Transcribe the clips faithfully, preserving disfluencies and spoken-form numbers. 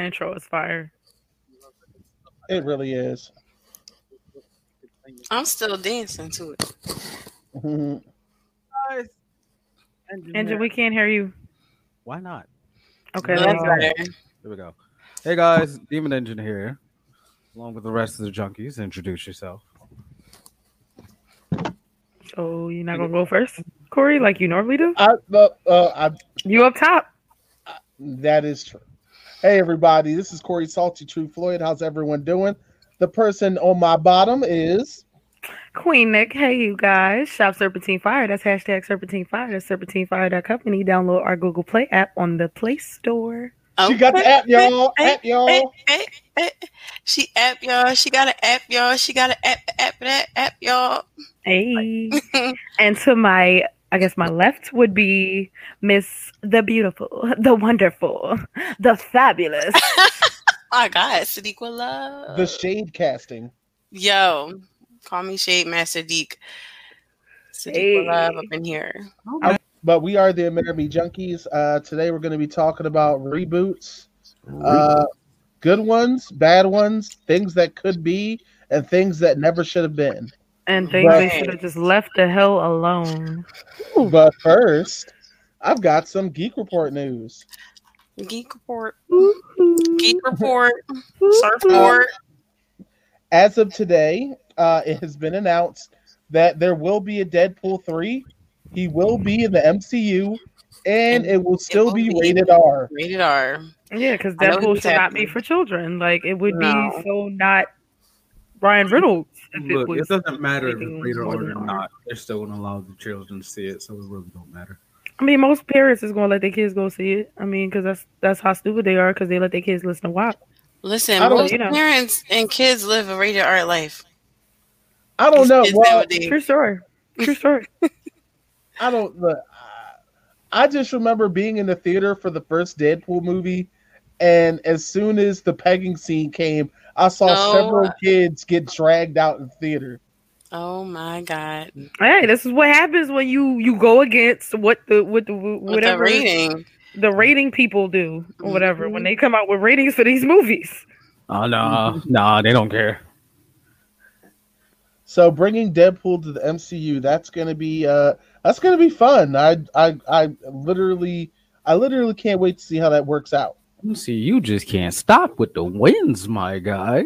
intro is fire. It really is. I'm still dancing to it. Engine, we can't hear you. Why not? Okay, Well, there that's you go. better. Here we go. Hey guys, Demon Engine here, along with the rest of the junkies. Introduce yourself. So you're not gonna go first, Corey, like you normally do? I, uh, uh, I, You up top? that is true. Hey everybody, this is Corey Salty True Floyd. How's everyone doing? The person on my bottom is Queen Nick. Hey, you guys. Shop Serpentine Fire. That's hashtag Serpentine Fire. That's serpentine fire dot company. Download our Google Play app on the Play Store. She got the app, y'all. Hey, App, y'all. hey, hey, hey. She app, y'all. She got an app, y'all. She got an app, app, that app, y'all. Hey. And to my, I guess my left would be Miss the Beautiful, the Wonderful, the Fabulous. My God, Sadiqa Love. The shade casting. Yo, call me Shade Master Deek. Sadiqa Hey. Love up in here. But we are the American Junkies. Uh, today we're going to be talking about reboots. Uh, good ones, bad ones, things that could be, and things that never should have been. And things Right. they should have just left the hell alone. Ooh. But first, I've got some Geek Report news. Geek Report. Ooh. Geek Report. Ooh. Surfboard. As of today, uh, it has been announced that there will be a Deadpool three. He will be in the M C U, and it will still will be be. rated R. Rated R. Yeah, because I know Deadpool what's should not be happening. for children. Like, it would No. be so not Ryan Reynolds. If Look, it, it was doesn't matter if anything it's rated more R than or R. not. They're still going to allow the children to see it, so it really don't matter. I mean, most parents is gonna let their kids go see it. I mean, because that's that's how stupid they are. Because they let their kids listen to W A P. Listen, I don't- most you know. parents and kids live a rated R life. I don't These know. kids Well, nowadays. True story. True story. I don't look. I just remember being in the theater for the first Deadpool movie, and as soon as the pegging scene came, I saw No. several kids get dragged out in the theater. Oh my God. Hey, this is what happens when you you go against what the what the With whatever the rating. the rating people do or whatever Mhm. when they come out with ratings for these movies. Oh, no. Nah, they don't care. So bringing Deadpool to the M C U, that's gonna be uh, that's gonna be fun. I I I literally I literally can't wait to see how that works out. You see, you just can't stop with the wins, my guy.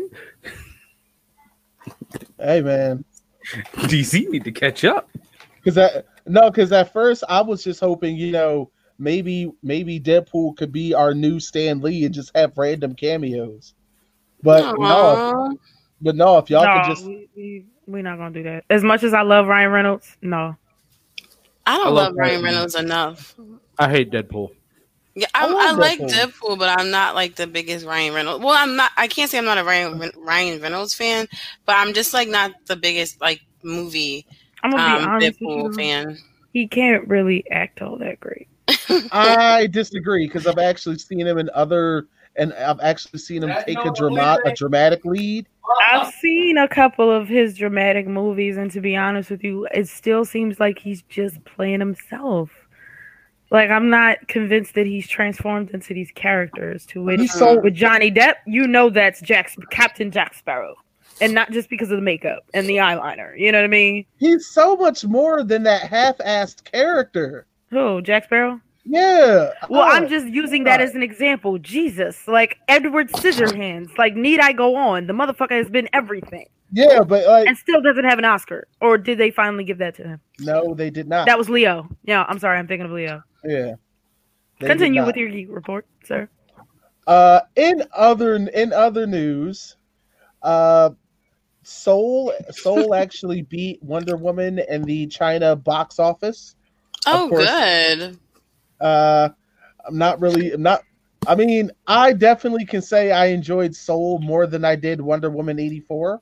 Hey man, D C need to catch up. because that no, because at first I was just hoping, you know, maybe maybe Deadpool could be our new Stan Lee and just have random cameos. But no, Aw. but no, if y'all no, could just we, we we're not gonna do that. As much as I love Ryan Reynolds, no. I don't I love love Ryan Ryan Reynolds enough. I hate Deadpool. Yeah, I I, love I, like Deadpool. Deadpool, but I'm not like the biggest Ryan Reynolds. Well, I'm not. I can't say I'm not a Ryan Ryan Reynolds fan, but I'm just like not the biggest like movie I'm gonna be um, honest with Deadpool you. fan. He can't really act all that great. I disagree because I've actually seen him in other, and I've actually seen him take a drama, a dramatic lead. I've seen a couple of his dramatic movies, and to be honest with you, it still seems like he's just playing himself. Like, I'm not convinced that he's transformed into these characters. To which, He's so- with Johnny Depp, you know that's Jack, Captain Jack Sparrow, and not just because of the makeup and the eyeliner. You know what I mean? He's so much more than that half-assed character. Who, Jack Sparrow? Yeah. Well, Oh, I'm just using that as an example. Jesus, like Edward Scissorhands. Like, need I go on? The motherfucker has been everything yeah, but like and still doesn't have an Oscar. Or did they finally give that to him? no, they did not. That was Leo. Yeah, I'm sorry, I'm thinking of Leo. yeah. They did Continue not. with your geek report, sir. Uh, in other in other news, uh, Soul Soul actually beat Wonder Woman in the China box office. Oh, course. good. Uh, I'm not really I'm not. I mean, I definitely can say I enjoyed Soul more than I did Wonder Woman eighty-four.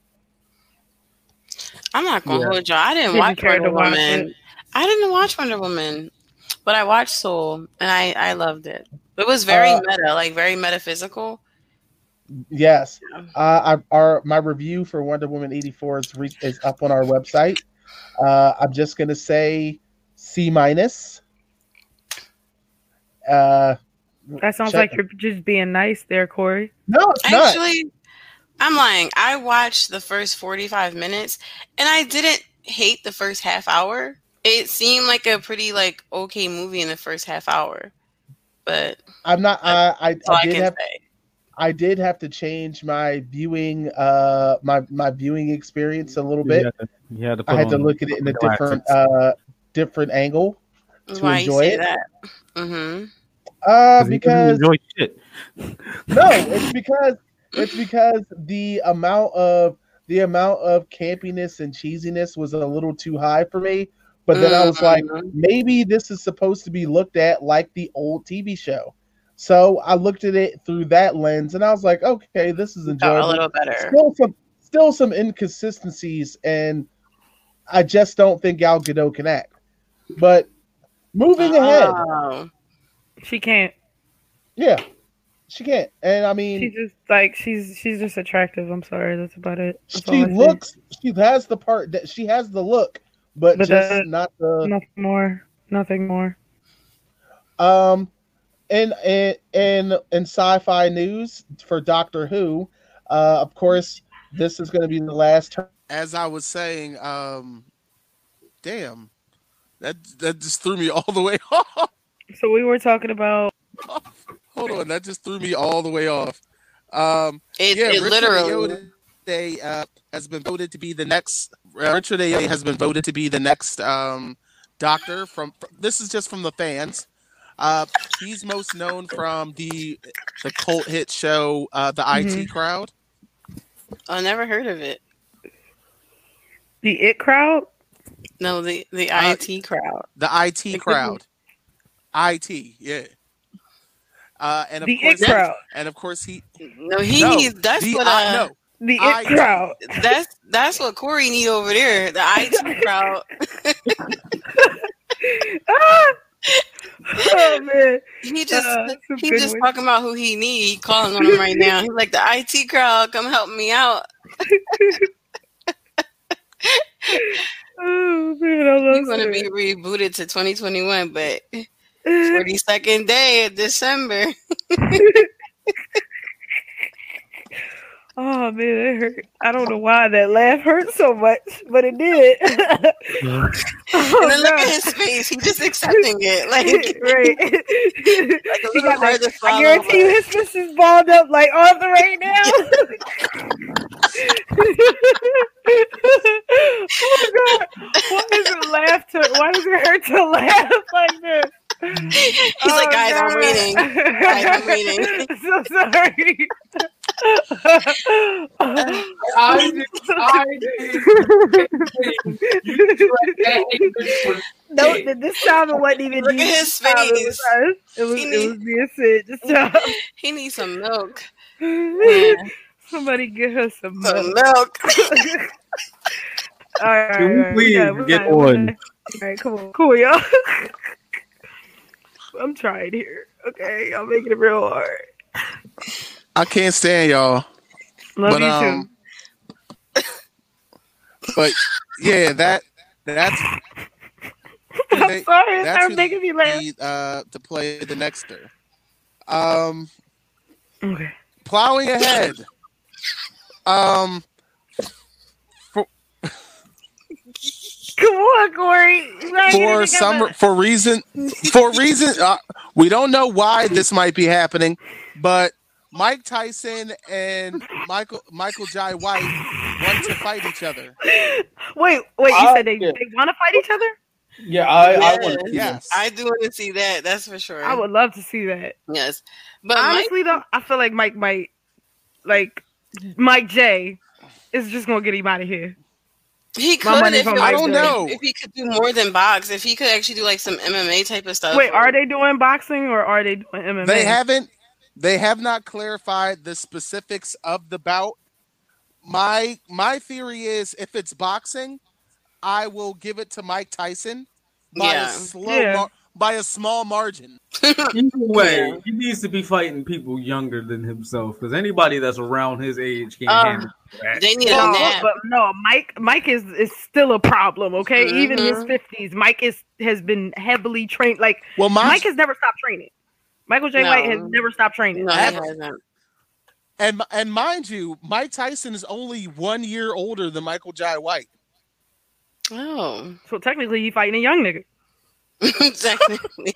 I'm not gonna Yeah. hold y'all. I didn't Did you watch care Wonder to watch Woman. it? I didn't watch Wonder Woman, but I watched Soul, and I I loved it. It was very Uh, meta, like very metaphysical. Yes. Yeah. Uh, I, our my review for Wonder Woman eighty-four is re- is up on our website. Uh, I'm just gonna say C minus. Uh, That sounds Check like you're just being nice there, Corey. No, it's not. Actually, I'm lying. I watched the first forty-five minutes, and I didn't hate the first half hour. It seemed like a pretty like okay movie in the first half hour, but I'm not. I I, that's all I I did can have. say. I did have to change my viewing. Uh, my my viewing experience a little bit. You had to, you had to put I had to on look at it in a glasses. different uh different angle to Why enjoy you say it. that? Mm-hmm. Uh, he doesn't because enjoy shit. no, it's because it's because the amount of the amount of campiness and cheesiness was a little too high for me. But then I was like, Mhm. maybe this is supposed to be looked at like the old T V show. So I looked at it through that lens, and I was like, okay, this is Got a enjoyable. little better. Still some still some inconsistencies, and I just don't think Gal Gadot can act. But moving ahead, Oh. She can't. yeah, she can't. And I mean, She's just like she's she's just attractive. I'm sorry, that's about it. That's she all I say. looks, she has the part that she has the look, but, But just that- not the. Nothing more. Nothing more. Um, and and and in sci-fi news for Doctor Who, uh, of course, this is going to be the last turn. As I was saying, um, damn, that that just threw me all the way off. So we were talking about Hold on, that just threw me all the way off. Um, It, yeah, it Richard literally. Ayoade uh, has been voted to be the next. Uh, Richard Ayoade has been voted to be the next um, Doctor. From this is just from the fans. Uh, he's most known from the the cult hit show, uh, the I T Mhm. Crowd. I never heard of it. the It Crowd. No, the the Uh, I T crowd. The I T It could Crowd. I T, yeah. Uh, and of The course, It Crowd. and of course, he No, he no, needs. That's the what. I, Uh, no, The I It T. Crowd. That's that's what Corey need over there. The I T crowd. Ah! Oh man. He just Uh, some he good just ones. talking about who he need. He calling on him right now. He's like the I T crowd. Come help me out. Oh man, I love He's gonna that. be rebooted to twenty twenty-one, but forty-second day of December. Oh man, it hurt. I don't know why that laugh hurt so much, but it did. Oh, And then look God. at his face. He's just accepting it. Like, Right. like a He little got hard that- to swallow. I guarantee you his fist is balled up like Arthur right now. Oh God. Why does it laugh to why does it hurt to laugh like this? He's Oh, like, guys, I'm God. waiting. Guys, I'm waiting. So sorry. I did, I No, th- this time it wasn't even Look at deep. his This time It was, face. us. It was, He it need- was me and Sid. Just time. He needs some milk. Somebody get her some Some milk. milk. All right, Can we all right, please got- we get got it, we on? got it. All right, come on, cool, y'all. I'm trying here. Okay, I'm making it real hard. I can't stand y'all. Love but you um, but yeah, that that's too. I'm sorry, it's that's not who making me laugh. the, uh, to play the Nexter. Um, Okay. plowing ahead. Um, Come on, Corey. You gotta get it for together. some for reason for reason uh, we don't know why this might be happening, but Mike Tyson and Michael Michael Jai White want to fight each other. Wait, wait. You I- said they, yeah. they want to fight each other? yeah, I, I Yes. want to. Yes, I do want to see that. That's for sure. I would love to see that. Yes. But Mike, Honestly, though, I feel like Mike might, like, Mike J is just gonna get him out of here. he My could money's if, on it Mike I don't J. know. if he could do more than box. If he could actually do like some M M A type of stuff. Wait, are they doing boxing or are they doing M M A? They haven't. They have not clarified the specifics of the bout. My my theory is if it's boxing, I will give it to Mike Tyson by Yeah. a slow Yeah. mar- by a small margin. Either way, Yeah. he needs to be fighting people younger than himself because anybody that's around his age can't Uh, handle that. They need No, a nap. but no, Mike. Mike is is still a problem. Okay, even in his Mhm. fifties, Mike is has been heavily trained. Like Well, my Mike has never stopped training. Michael J. No. White has never stopped training. No, he ever. hasn't. And and mind you, Mike Tyson is only one year older than Michael J. White. Oh, So technically, he fighting a young nigga. technically.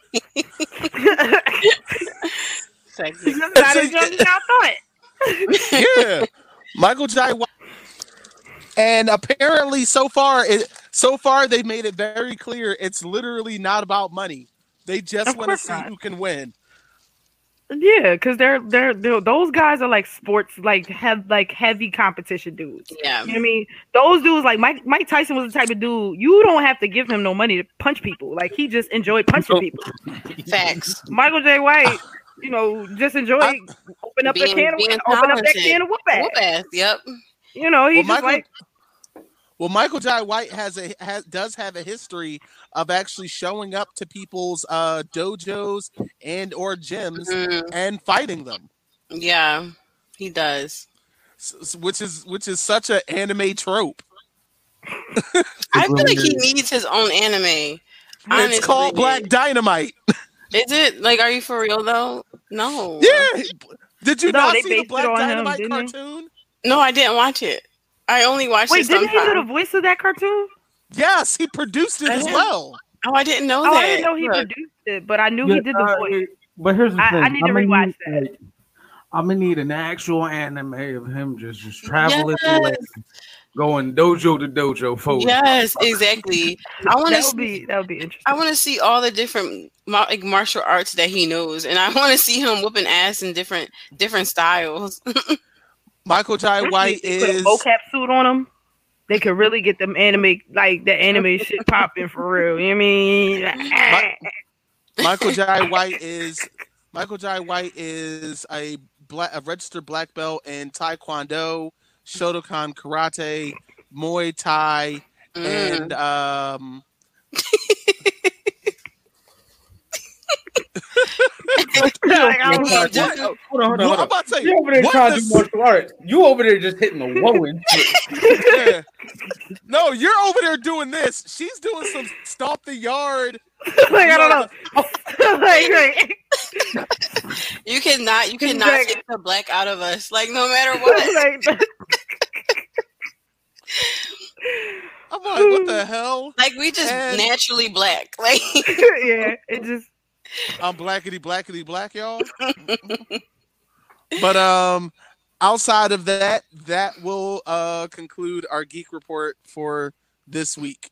Technically. That's not as young as I thought. Yeah, Michael J. White. And apparently, so far, it so far they've made it very clear it's literally not about money. They just Of want to course see not. who can win. Yeah, because they're, they're they're those guys are like sports, like have like heavy competition dudes. Yeah. You know what I mean? Those dudes, like Mike Mike Tyson was the type of dude you don't have to give him no money to punch people. Like he just enjoyed punching people. Facts. Michael J. White, you know, just enjoyed I- open up the Being- can of being open up that talented. can of whoop ass. Whoop ass. Yep. You know, he's Well, just Michael, like well, Michael J. White has a has does have a history of actually showing up to people's uh, dojos and or gyms Mm, and fighting them, yeah, he does. s- s- which is which is such an anime trope. I feel like he needs his own anime. Honestly. It's called Black Dynamite. Is it? Like, are you for real though? No. Yeah, did you No, not they see the based it Black on him, Dynamite didn't they? cartoon? No, I didn't watch it. I only watched wait, it didn't he do the sometimes. voice of that cartoon? Yes, he produced it I as didn't- well. Oh, I didn't know Oh, that. I didn't know he Look, produced it, but I knew Yeah, he did the uh, voice. But here's the I- thing. I need to I'ma rewatch need, that. like, I'm gonna need an actual anime of him just just traveling through Yes. like going dojo to dojo forward. Yes, exactly. I want to That would see. be that would be interesting. I want to see all the different mar- like martial arts that he knows, and I want to see him whooping ass in different different styles. Michael J. White They put a is mocap suit on him. They could really get them anime, like the anime shit popping for real. You know what I mean? My- Michael J. White is Michael J. White is a black a registered black belt in Taekwondo, Shotokan Karate, Muay Thai, Mm. and um. Like, I don't know. He just- Hold on, hold on, Well, hold I'm on. about to say, You over there what trying to does- do martial arts. You over there just hitting the whoa and shit. yeah. No, you're over there doing this. She's doing some stomp the yard. like I don't know. like, like, You cannot, you cannot Exactly. take the black out of us. Like no matter what. like, I'm like, what the hell? Like we just And- naturally black. Like yeah, it just I'm blackety blackety black, y'all. But um, outside of that, that will uh conclude our geek report for this week.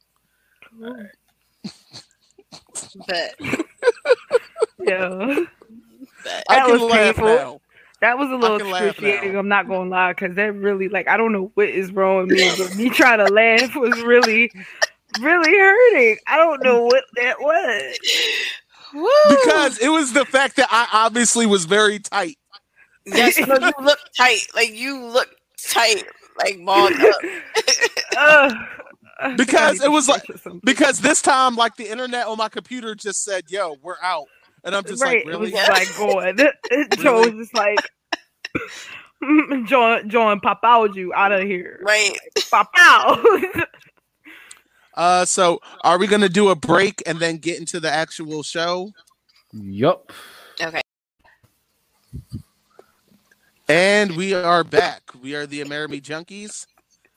but, yeah. but I That can was laugh painful. now. That was a little can laugh excruciating. now. I'm not gonna lie, because that really, like, I don't know what is wrong with me, but me trying to laugh was really, really hurting. I don't know what that was. woo! Because it was the fact that I obviously was very tight. yes, no, you look tight. Like you look tight. Like balled up. Uh, Because it was like- stretch or something. Because this time, like the internet on my computer just said, "Yo, we're out," and I'm just right, like, "Really?" it was like going. Joe was just like, Joe, Joe and pop out you out of here, Right. pop out. Uh, so are we gonna do a break and then get into the actual show? Yup. Okay. And we are back. We are the Amerime Junkies.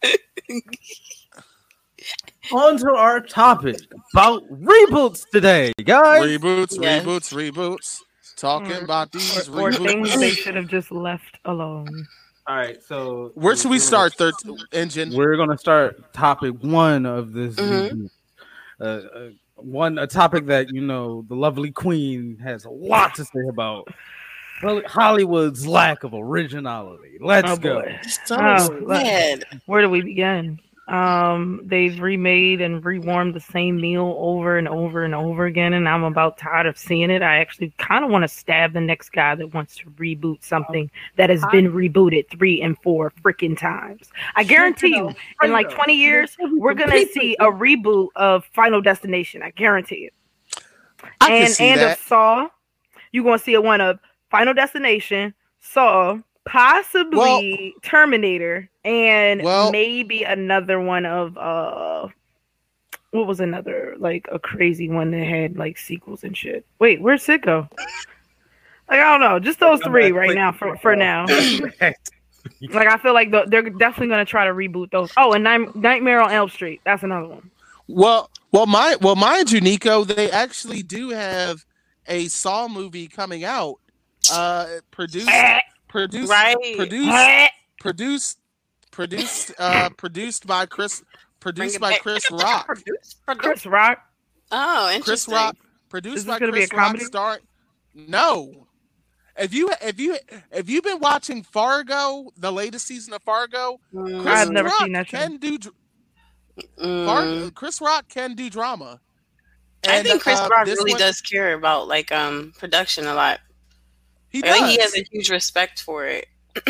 On to our topic about reboots today, guys. Reboots, Yes. reboots, reboots. Talking Mm. about these or, or things they reboots. should have just left alone. All right, so Where should we start, Third Engine? We're gonna start topic one of this Mhm. reboot. Uh, uh, one a topic that you know the lovely Queen has a lot to say about. Well, Hollywood's lack of originality. Let's Oh, go. boy. So Oh, sad. Where do we begin? Um, they've remade and rewarmed the same meal over and over and over again, and I'm about tired of seeing it. I actually kind of want to stab the next guy that wants to reboot something that has been rebooted three and four freaking times. I guarantee you, in like twenty years, we're gonna see a reboot of Final Destination. I guarantee it. I can and see and that. of Saw, you're gonna see a one of Final Destination, Saw, possibly Well- Terminator, and Well- maybe another one of uh, what was another like a crazy one that had like sequels and shit. Wait, where's Sid go? Like I don't know, just those three right now for for now. Like I feel like the, they're definitely gonna try to reboot those. Oh, and Night- Nightmare on Elm Street. That's another one. Well, well, my well, mind you, Nico, they actually do have a Saw movie coming out. Uh, produced, produced, Right. produced, produced, produced, uh, produced by Chris, Bring produced it by back. Chris Rock. Produce, produce. Chris Rock. Oh, Chris interesting. Rock, Is produced this by gonna be a Chris Rock. comedy? Star. No. If you if you if you've been watching Fargo, the latest season of Fargo, Mm, Chris I've never Rock seen that show. can do dr- mm. Fargo, Chris Rock can do drama. I And, think Chris uh, Rock this really one- does care about like um production a lot. He I does. think he has a huge respect for it.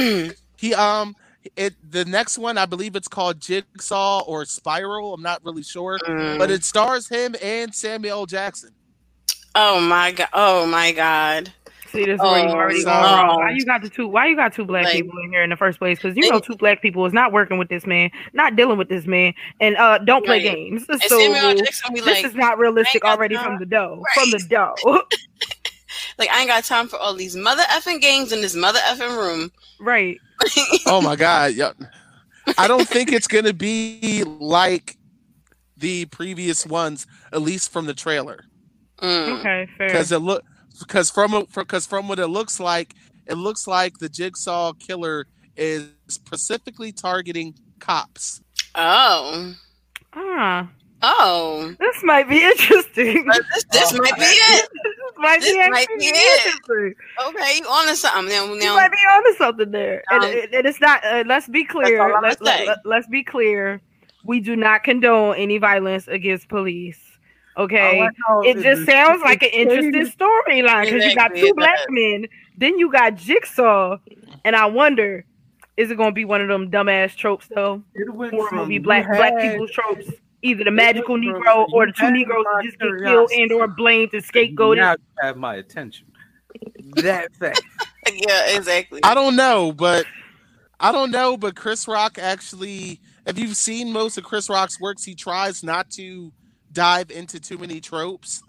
He um it the next one I believe it's called Jigsaw or Spiral. I'm not really sure, Mm. but it stars him and Samuel L. Jackson. Oh my god! Oh my god! See, this is where you Oh, already so- going wrong. Why you got the two? Why you got two black Like- people in here in the first place? Because you They- know two black people is not working with this man, not dealing with this man, and uh don't play Right. games. And So Samuel L. Jackson be this like, is not realistic got already time. from the dough. Right. From the dough, like I ain't got time for all these mother effing games in this mother effing room. right? Oh my god! Yeah. I don't think it's gonna be like the previous ones, at least from the trailer. Mm. Okay, fair. Because it look because from because from what it looks like, it looks like the Jigsaw killer is specifically targeting cops. Oh, Ah, oh, this might be interesting. But this this Oh. might be it. this might This be might actually be it. interesting. Okay, you on to something now? You Now might be onto something there, and, Um, and it's not. Uh, let's be all clear. I'ma Let, say. let, let, us be clear. We do not condone any violence against police. Okay, it just sounds like an interesting storyline because you got Exactly, two it black does. men, then you got Jigsaw, and I wonder, is it going to be one of them dumbass tropes though? It went Or from will be you black black had- people's tropes? Either the It magical went from Negro or you the two had Negroes my who just get killed curiosity. and or blamed and scapegoated. Now you have my attention. That fact. yeah, exactly. I don't know, but I don't know, but Chris Rock actually. If you've seen most of Chris Rock's works, he tries not to dive into too many tropes.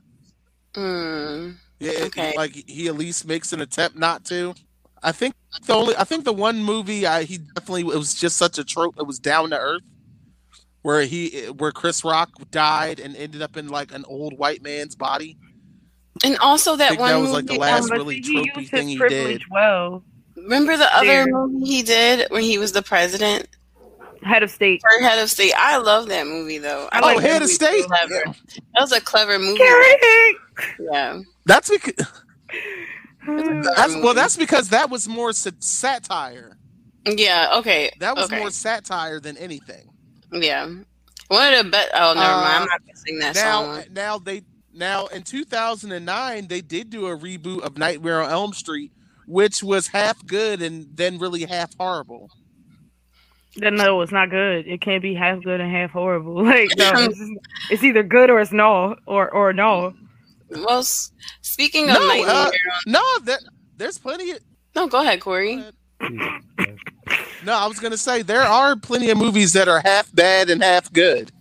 Mm. Yeah, it- Okay. like he at least makes an attempt not to. I think the only I think the one movie I he definitely it was just such a trope. It was Down to Earth, where he where Chris Rock died and ended up in like an old white man's body. And also I that think one that was like movie, the last um, But really see, he tropey used thing his he privilege did. um, well. remember the other There. movie he did when he was the president Head of state. or head of state? I love that movie though. I I Oh, like like that Head of movie State. clever. That was a clever movie. Carrie! Yeah. That's because Hmm. that's well. That's because that was more sa- satire. Yeah. Okay. That was okay. more satire than anything. Yeah. One of the best. Oh, never Uh, mind. I'm not gonna sing that Now, song. now they now in two thousand nine they did do a reboot of Nightmare on Elm Street, which was half good and then really half horrible. Then no, it's not good. It can't be half good and half horrible. Like no, it's, just- it's either good or it's no, or or no. Well, s- speaking of No, Nightmare, uh, no, there, there's plenty. Of, no, go ahead, Corey. no, I was gonna say there are plenty of movies that are half bad and half good.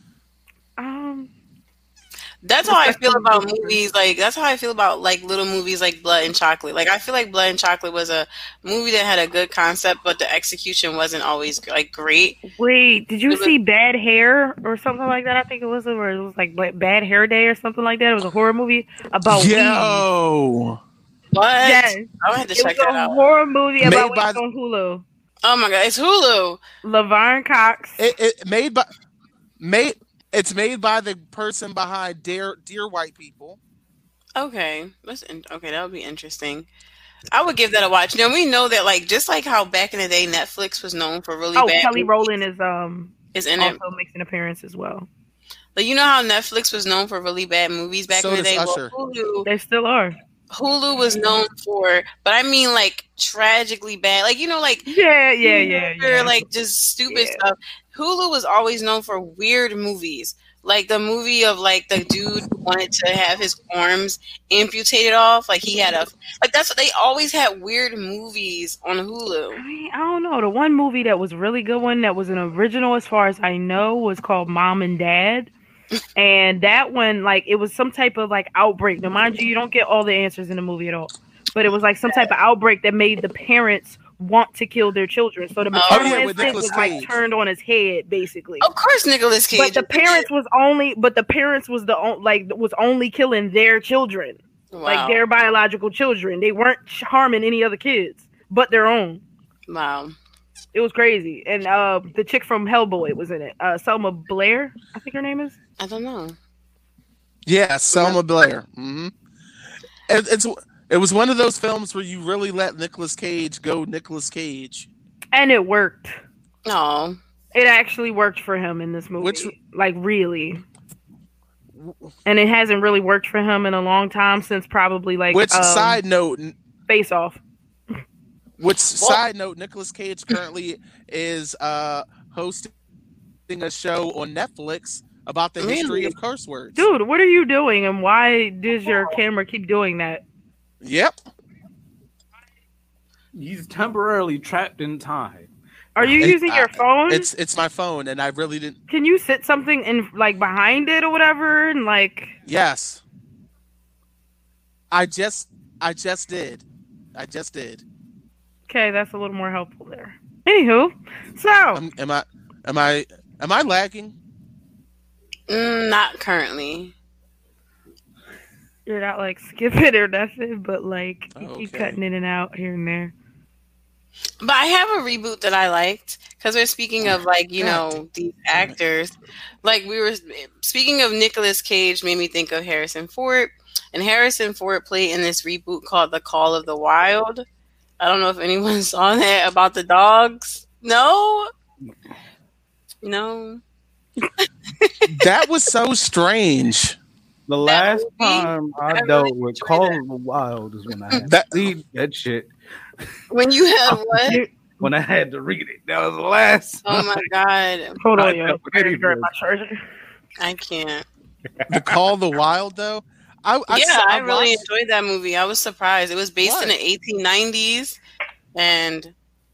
Um, That's how I feel about movies. Like that's how I feel about like little movies like Blood and Chocolate. Like I feel like Blood and Chocolate was a movie that had a good concept, but the execution wasn't always like great. wait, did you It was- see Bad Hair or something like that? I think it was, or it was like Ba- Bad Hair Day or something like that. It was a horror movie about weed. Yo, What? Yes, I had to it check was that a out. horror movie Made about by weed on Hulu. Oh my god, it's Hulu. Laverne Cox. it, it made by made. It's made by the person behind Dear Dear White People. Okay, that's in- okay. That would be interesting. I would give that a watch. Now we know that, like, just like how back in the day Netflix was known for really oh, bad. Kelly movies, Rowland is um is in it. also makes an appearance as well. Like, you know how Netflix was known for really bad movies back So in the does day. Usher. Well, Hulu, They still are. Hulu was known for, but I mean, like, tragically bad. Like, you know, like Yeah, yeah, yeah, Or yeah. like just stupid Yeah. stuff. Hulu was always known for weird movies. Like the movie of like the dude who wanted to have his arms amputated off. Like he had a like that's what they always had weird movies on I Hulu. mean, I don't know. The one movie that was really good one that was an original, as far as I know, was called Mom and Dad. And that one, like, it was some type of like outbreak. Now, mind you, you don't get all the answers in the movie at all. but it was like some type of outbreak that made the parents want to kill their children. So the Oh, maternal yeah, with instinct Nicolas was like Cage. turned on his head, basically. Of course, Nicolas Cage. But the parents was only, but the parents was the on- like was only killing their children, Wow. like their biological children. They weren't harming any other kids but their own. Wow. It was crazy. And uh, the chick from Hellboy was in it. Uh, Selma Blair, I think her name is. I don't know. Yeah, Selma Blair. Mm-hmm. It, it's it was one of those films where you really let Nicolas Cage go Nicolas Cage. And it worked. No. It actually worked for him in this movie. Which- like really. And it hasn't really worked for him in a long time since probably like Which um, side note? Face Off. Which side note? Nicolas Cage currently is uh, hosting a show on Netflix about the history Really? of curse words. Dude, what are you doing and why does your camera keep doing that? Yep. He's temporarily trapped in time. Are you It- using your I- phone? It's it's my phone, and I really didn't. Can you sit something in like behind it or whatever and like Yes. I just I just did. I just did. okay, that's a little more helpful there. Anywho, so Um, am I am I am I lagging? Mm, not currently. you're not like skipping or nothing, but like you Oh, keep okay. cutting in and out here and there. But I have a reboot that I liked because we're speaking of like you God know these actors. Like we were speaking of Nicolas Cage, made me think of Harrison Ford, and Harrison Ford played in this reboot called The Call of the Wild. I don't know if anyone saw that about the dogs. No, no. That was so strange. The last movie, time I, I really dealt with enjoyed Call that. of the Wild is when I had That- to read that shit. When you had what? When I had to read it. That was the last. Oh my god, Hold I on, yo. know, I gotta grab anyways. my charger. I can't. The Call of the Wild, though. I, I yeah, saw- I, really watched- enjoyed that movie. I was surprised. It was based in What? the eighteen nineties, and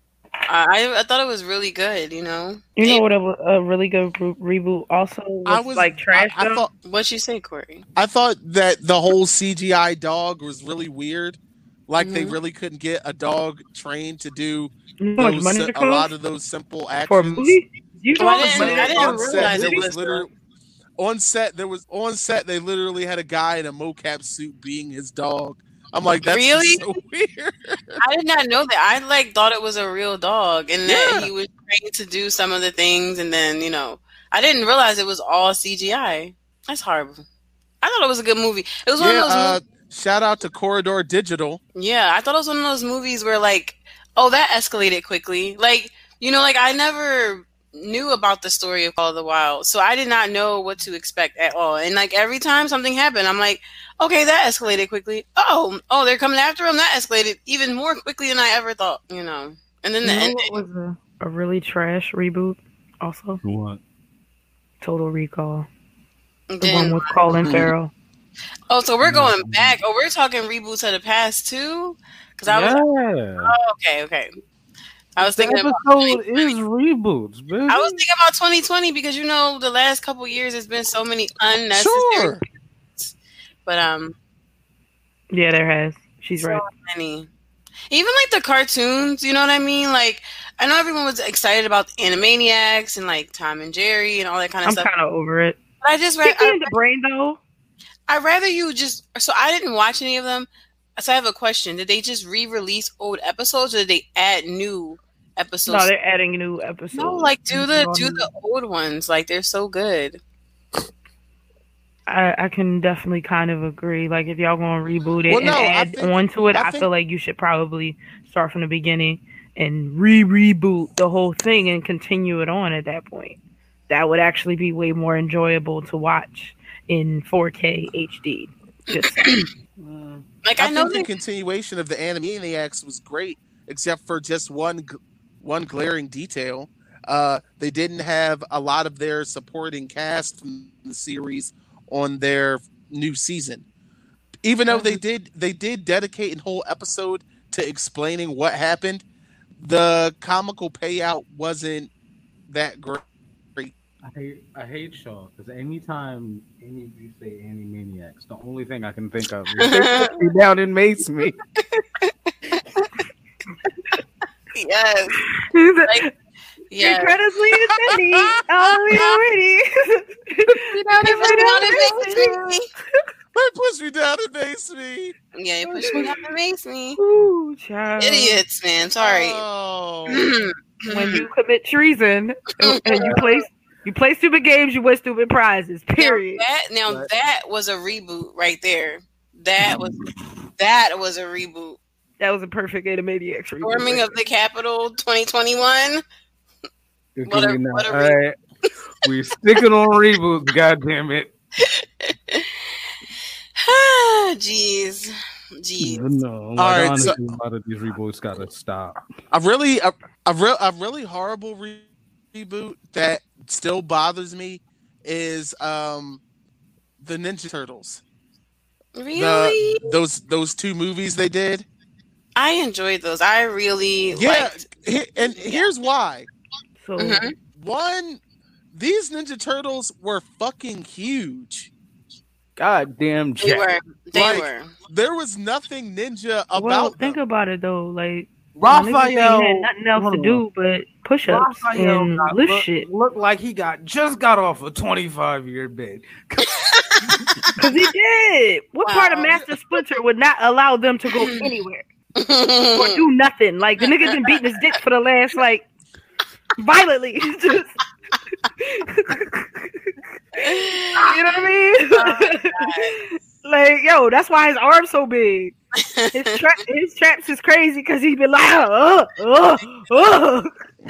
I, I thought it was really good. You know, You know It- what a, a really good re- reboot also was, I was like trash I, I though? thought what you say, Corey? I thought that the whole C G I dog was really weird. Like they Mhm. really couldn't get a dog trained to do You know how much those, money si- it a lot costs of those simple actions. for a movie? You know Oh, I how much didn't- money I it didn't on costs? set, realize there it was was literally on set. There was on set. They literally had a guy in a mocap suit being his dog. I'm like, that's just Really? so weird. I did not know that. I like thought it was a real dog, and that Yeah. he was trained to do some of the things, and then you know, I didn't realize it was all C G I. That's horrible. I thought it was a good movie. It was one Yeah. of those. Uh, movies, shout out to Corridor Digital. yeah, I thought it was one of those movies where like, oh, that escalated quickly. Like you know, like I never knew about the story of Call of the Wild, so I did not know what to expect at all. And like every time something happened, I'm like, okay, that escalated quickly. Oh, oh, they're coming after him. That escalated even more quickly than I ever thought. You know, and then You the know ending. what was a, a really trash reboot also? What? Total Recall. The Then, one with Colin Mhm. Farrell. oh, so we're going back. Oh, we're talking reboots of the past too. Because I was Yeah. oh, okay, okay. I was The thinking about episode is reboots, man. I was thinking about twenty twenty because you know the last couple years there's been so many unnecessary. Sure. But um, Yeah, there has. She's so right. many. Even like the cartoons, you know what I mean? Like I know everyone was excited about the Animaniacs and like Tom and Jerry and all that kind of I'm stuff. kind of over it. But I just read. Stick me in the brain though. I'd rather you just. So I didn't watch any of them. So I have a question: did they just re-release old episodes, or did they add new episodes? No, they're adding new episodes. No, like do the do the old ones. Like they're so good. I, I can definitely kind of agree. Like if y'all gonna reboot it Well, and no, I add think- on to it, I I, think- feel like you should probably start from the beginning and re-reboot the whole thing and continue it on at that point. That would actually be way more enjoyable to watch in four K H D. Just Mm. Like I, I, know think the they, continuation of the Animaniacs was great, except for just one g- one glaring detail. Uh, they didn't have a lot of their supporting cast from the series on their new season. Even though they did they did dedicate a whole episode to explaining what happened, the comical payout wasn't that great. I hate I hate Shaw because anytime any of you say Animaniacs, the only thing I can think of is they put me down and mace me. Yes. Like, yeah. Incredibly funny. Oh, we already. You know, they put me down and mace me. They push me down and mace me. Yeah, they pushed me down and mace me. Ooh, child. Idiots, man. Sorry. Oh. When you commit treason and you play you play stupid games, you win stupid prizes. Period. Now that, now Right. that was a reboot right there. That was that was a reboot. That was a perfect Animaniacs reboot. Storming of the Capitol twenty twenty-one. Give What a- me that. what a All right. We're sticking on reboots, god damn it. Jeez. Jeez. No, like, All right, honestly, so- a lot of these reboots gotta stop. A really, a, a real, a really horrible re- reboot that still bothers me is um, the Ninja Turtles. Really? The, those those two movies they did. I enjoyed those. I really Yeah, liked. he- and here's why. So Mhm. One, these Ninja Turtles were fucking huge. Goddamn They Jack. were. They Like, were. There was nothing ninja about well, them. think about it though. Like niggas Raphael ain't had nothing else to hold do but push-ups Raphael and got- lift look, shit. looked like he got just got off a twenty-five year bid. Because he did. What part of Wow. Master Splinter would not allow them to go anywhere or do nothing? Like the nigga been beating his dick for the last like violently. Just you know what I mean? Like, yo, that's why his arm's so big. His, tra- his traps is crazy because he been like, uh, uh, uh.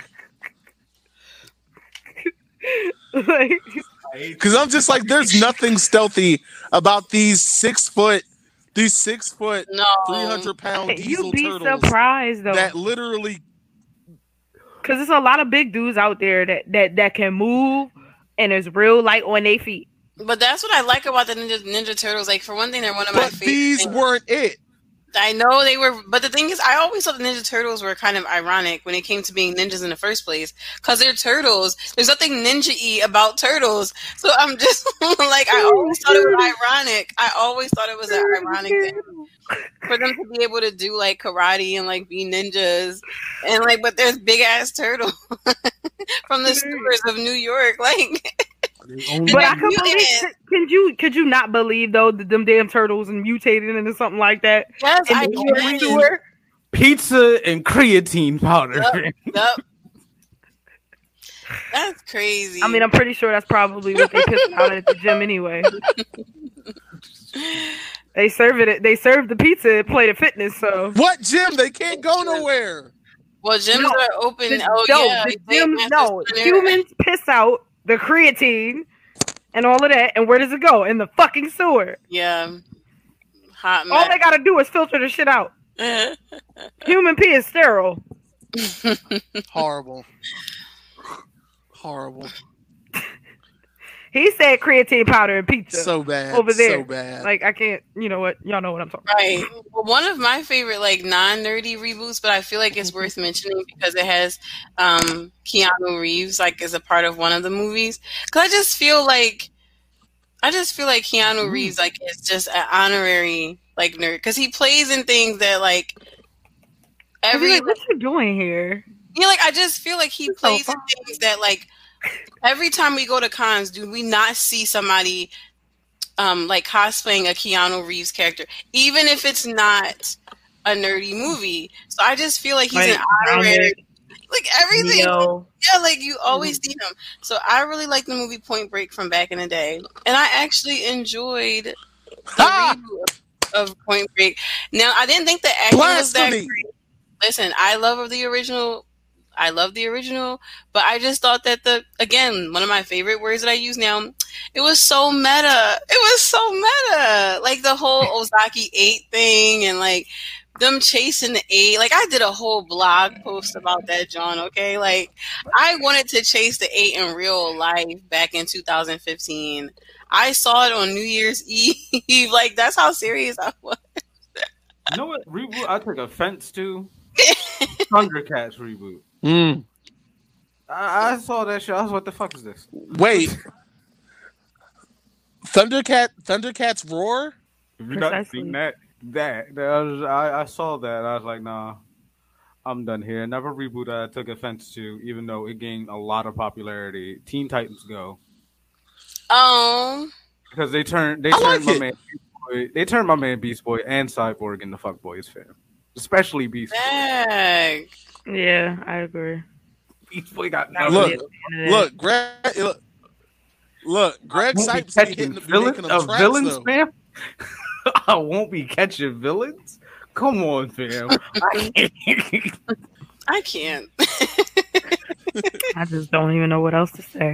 Like, Because I'm just like, there's nothing stealthy about these six foot, these six foot, No. three hundred pound diesel you'd be turtles surprised though, that literally. because there's a lot of big dudes out there that that that can move and is real light on their feet. But that's what I like about the Ninja, Ninja Turtles. Like, for one thing, they're one of my But favorite these things. weren't it. I know they were, but the thing is, I always thought the Ninja Turtles were kind of ironic when it came to being ninjas in the first place, because they're turtles. There's nothing ninja-y about turtles, so I'm just like, I always thought it was ironic. I always thought it was an ironic thing for them to be able to do like karate and like be ninjas, and like, but there's big ass turtle from the sewers of New York, like. But I could believe. mutant. Could you could you not believe though that them damn turtles and mutated into something like that? Yes, in I the New York can. sewer? Pizza and creatine powder. Yep. Yep. That's crazy. I mean, I'm pretty sure that's probably what they pissed out at the gym anyway. They serve it. They serve the pizza at Planet Fitness. So What gym? They can't go nowhere. well, gyms No, are open. the, oh no, yeah, the they gyms, have no, to spin it. humans piss out the creatine and all of that. And where does it go? In the fucking sewer. Yeah, hot All mess. they gotta do is filter the shit out. Human pee is sterile. Horrible. Horrible. He said creatine powder and pizza. So bad. over there. So bad. Like I can't. You know what? Y'all know what I'm talking about. Right. Well, one of my favorite like non-nerdy reboots, but I feel like it's worth mentioning because it has um, Keanu Reeves like as a part of one of the movies. Because I just feel like I just feel like Keanu Reeves like is just an honorary like nerd because he plays in things that like I'd be every like, what you doing here? yeah, like I just feel like he So plays in fun. things that like every time we go to cons, do we not see somebody um like cosplaying a Keanu Reeves character, even if it's not a nerdy movie? So I just feel like he's Like, an honorary, Dominic, like everything. Neo. Yeah, like you always see him. So I really like the movie Point Break from back in the day, and I actually enjoyed the Ha! reboot of Point Break. Now I didn't think the acting was that Blasphemy! great. Listen, I love the original. I love the original, but I just thought that the again one of my favorite words that I use now. It was so meta. It was so meta. Like the whole Ozaki eight thing and like them chasing the eight. Like I did a whole blog post about that, John. Okay, like I wanted to chase the eight in real life back in two thousand fifteen. I saw it on New Year's Eve. Like that's how serious I was. You know what reboot I took offense to? Thundercats reboot. Mm. I, I saw that shit. I was like, what the fuck is this? Wait. Thundercat Thundercats Roar? Have you not Precisely. seen that? That, that I, was, I, I saw that. I was like, nah. I'm done here. Another reboot I took offense to, even though it gained a lot of popularity. Teen Titans Go, Oh, because they turned they I turned like my it. man Beast Boy, they turned my man Beast Boy and Cyborg into fuckboys, fam. Especially Beast Boy. bag. Yeah, I agree. Beast Boy got Not Look, really a fan of that. Look, Greg. Look, look Greg won't be Sipes be catching hitting, be villains, making them uh, tracks, villains, though. fam. I won't be catching villains. Come on, fam. I can't. I can't. I just don't even know what else to say.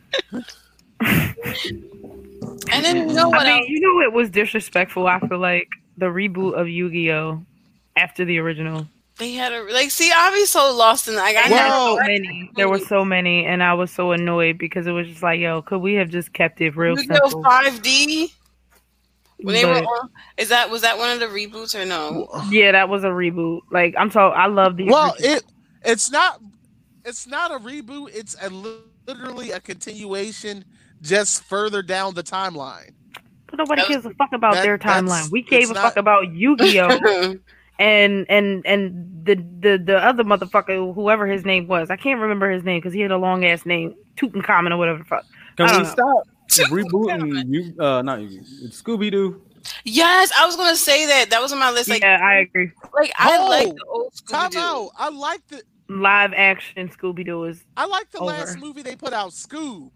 And then you know I what mean, else? you know, it was disrespectful. I feel like the reboot of Yu-Gi-Oh after the original. They had a like. See, I be so lost in like I There had Well- were so many. There were so many, and I was so annoyed because it was just like, yo, could we have just kept it real Yu-Gi-Oh simple? five D. When they were But- on, is that was that one of the reboots or no? yeah, that was a reboot. Like I'm talking, I love the. Well, original. it it's not it's not a reboot. It's a, li- literally a continuation, just further down the timeline. But nobody that was- gives a fuck about that- their that's- timeline. We gave it's a not- fuck about Yu-Gi-Oh and and and the the the other motherfucker, whoever his name was. I can't remember his name because he had a long ass name, Tutankhamun or whatever the fuck. I Can don't we know. stop rebooting you? Uh, not you. Scooby Doo. Yes, I was gonna say that. That was on my list. Like, yeah, I agree. like I Oh, like the old Time Scooby-Doo. out. I like the Live action Scooby Doo is I like the Over. last movie they put out, Scoob.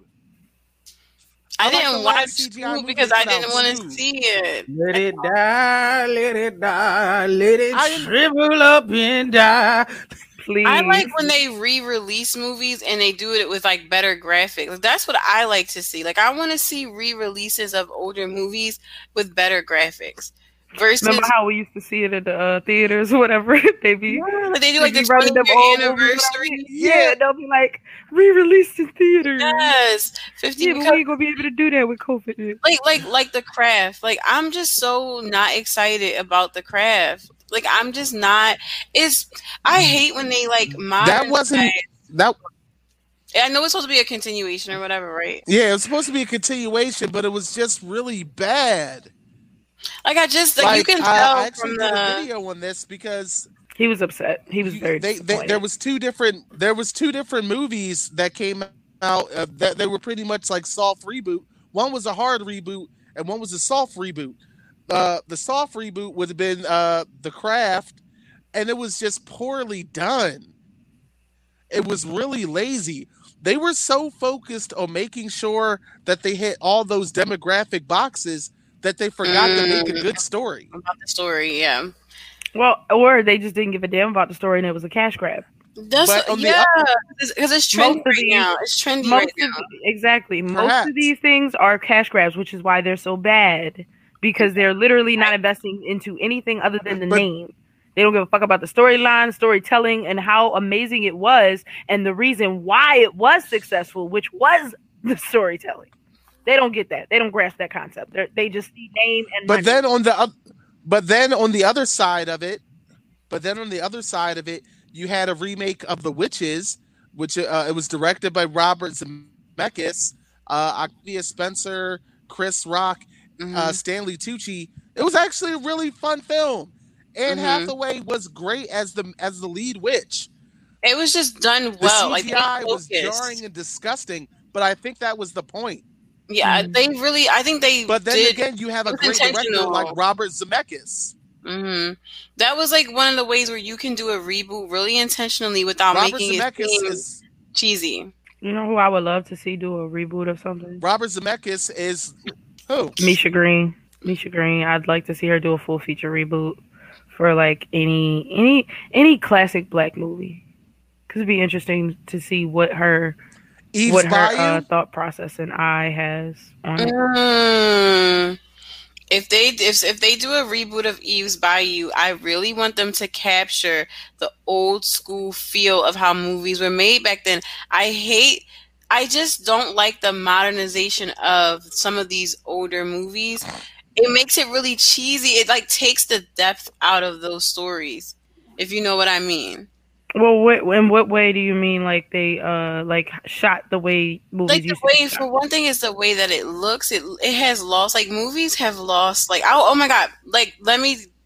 I, I like the didn't last watch C G I Scoob movie because they I put out, didn't want to Scoob. see it. Let it die, let it die, let it I am- shrivel up and die. please. I like when they re-release movies and they do it with like better graphics. Like, that's what I like to see. Like I want to see re-releases of older movies with better graphics. Versus Remember how we used to see it at the uh, theaters or whatever? they be Yeah, like they do like they the be running them twenty year old movies anniversary. around. Yeah, they'll be like re-released in theaters. Yes, fifty. Yeah, but because- we ain't gonna be able to do that with COVID. like like like the Craft. Like I'm just so not excited about the Craft. Like I'm just not. It's I hate when they like modern. That wasn't that I know it's supposed to be a continuation or whatever, right? yeah, it was supposed to be a continuation, but it was just really bad. Like I just like, you can I, tell I actually from did a the. video on this because He was upset. He was you- very they, they, disappointed. there was two different there was two different movies that came out uh, that they were pretty much like soft reboot. One was a hard reboot and one was a soft reboot. Uh, the soft reboot would have been uh, The Craft, and it was just poorly done. It was really lazy. They were so focused on making sure that they hit all those demographic boxes that they forgot to make a good story. About the story, yeah. Well, or they just didn't give a damn about the story and it was a cash grab. That's But on the yeah, because it's trendy Most of right these- now. It's trendy Most right of, now. exactly. Most Perhaps. of these things are cash grabs, which is why they're so bad. Because they're literally not investing into anything other than the But- name. They don't give a fuck about the storyline, storytelling, and how amazing it was, and the reason why it was successful, which was the storytelling. They don't get that. They don't grasp that concept. They're, they just see name and But money. then on the oth- but then on the other side of it, but then on the other side of it, you had a remake of The Witches, which uh, it was directed by Robert Zemeckis, uh, Octavia Spencer, Chris Rock, Mhm. uh, Stanley Tucci. It was actually a really fun film. Anne Mhm. Hathaway was great as the as the lead witch. It was just done The well. Like C they G I was focused. jarring and disgusting, but I think that was the point. Yeah, Mhm. they really. I think they. But then did, again, you have a it was great director intentional. like Robert Zemeckis. hmm That was like one of the ways where you can do a reboot really intentionally without Robert making it Zemeckis seem is cheesy. You know who I would love to see do a reboot of something? Robert Zemeckis is who? Misha Green. Misha Green. I'd like to see her do a full feature reboot for like any any any classic black movie. Cause it'd be interesting to see what her Eve's what her Bayou. uh, thought process and eye has on it. Mm. If they if if they do a reboot of Eve's Bayou, I really want them to capture the old school feel of how movies were made back then. I hate I just don't like the modernization of some of these older movies. It makes it really cheesy. It like takes the depth out of those stories, if you know what I mean. Well, what, in what way do you mean like they uh like shot the way movies Like the used to be way, shot? for one thing, is the way that it looks. It it has lost. Like movies have lost. Like oh, oh my god. Like let me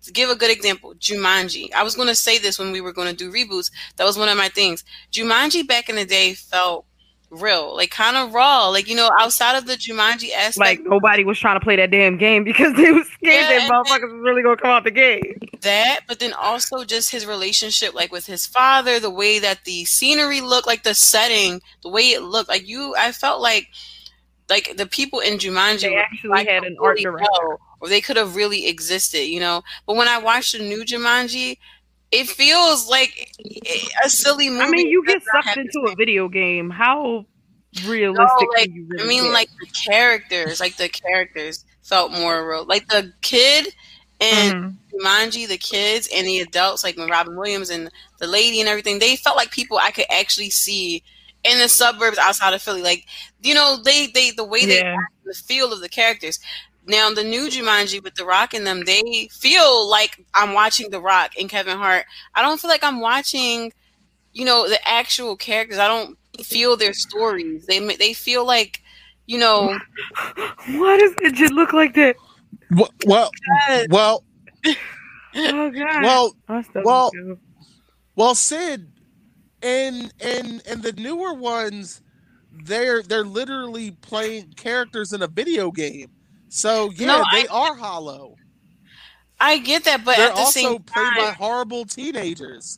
To give a good example, Jumanji. I was going to say this when we were going to do reboots. That was one of my things. Jumanji back in the day felt real, like kind of raw, like, you know, outside of the Jumanji aspect, like nobody was trying to play that damn game because they was scared Yeah, that motherfuckers was really gonna come out the game. that, but then also just his relationship, like with his father, the way that the scenery looked, like the setting, the way it looked, like you, I felt like, like the people in Jumanji They were actually like had an art really director. well, or they could have really existed, you know. But when I watched the new Jumanji, it feels like a silly movie. I mean, you It does get not sucked have into the a video game. How No, realistic like, can you really I mean, get? like the characters, like the characters felt more real. Like the kid and Mhm. Jumanji, the kids and the adults, like when Robin Williams and the lady and everything, they felt like people I could actually see in the suburbs outside of Philly. Like, you know, they, they the way they Yeah. act, the feel of the characters. Now, the new Jumanji with The Rock in them, they feel like I'm watching The Rock and Kevin Hart. I don't feel like I'm watching, you know, the actual characters. I don't feel their stories. They they feel like, you know, Why does it just look like that? Well, well, God. well, Oh god. well, My stomach well, goes. well, Sid, and and and the newer ones, they're they're literally playing characters in a video game. So yeah, No, they are hollow. I get that, but They're at the also same played by time, horrible teenagers.